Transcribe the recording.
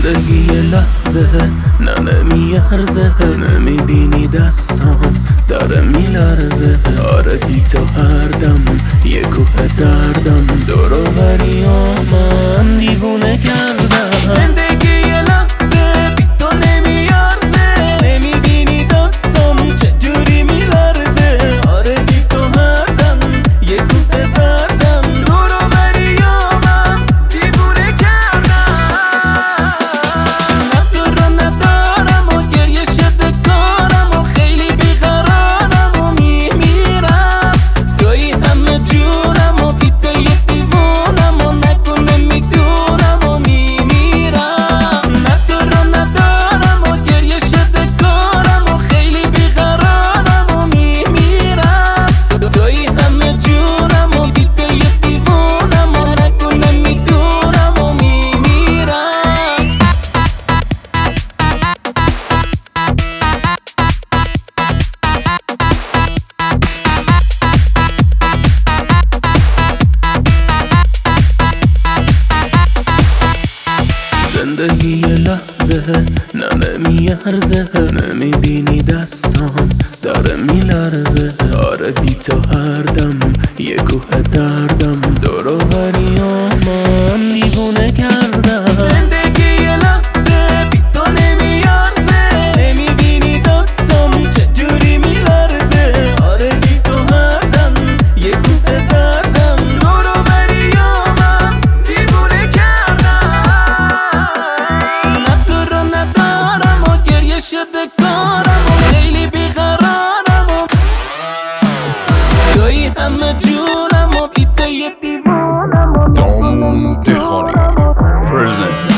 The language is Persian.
زندگی لحظه نه نمیارزه، نمیبینی دستام داره میلرزه. آره بی تو هر دم یه کوه دردم، دور و بریامم دیوونه کردم. زندگی لحظه بی تو نمیارزه، نمیبینی دستام چجوری میلرزه. آره بی تو هر دم یه کوه دردم، دور و بریامم دیوونه کردم. نه تو رو ندارم و گریه شده کارم و خیلی بیقرارم و میمیرم. توی همه جونم و بی تو یه دیوونم و نکنه میدونم و میمیرم. نه تو رو ندارم و گریه شده کارم و خیلی بیقرارم و میمیرم. توی همه جونم و بی تو یه دیوونم و نکنه میدونم و میمیرم. زندگی لحظه نه نمیارزه، نمیبینی دستام داره میلرزه. آره بی تو هر دم یه کوه دردم، دور و بریامم دیوونه کردم. زندگی لحظه بی تو نمیارزه، نمیبینی دستام چجوری میلرزه. آره بی تو هر دم یه کوه دردم، دور و بریامم دیوونه کردم. نه تو رو ندارم و گریه شده کارم و خیلی بیقرارم و توی همه جونم و بی تو یه دیوونم و دام دهقانی present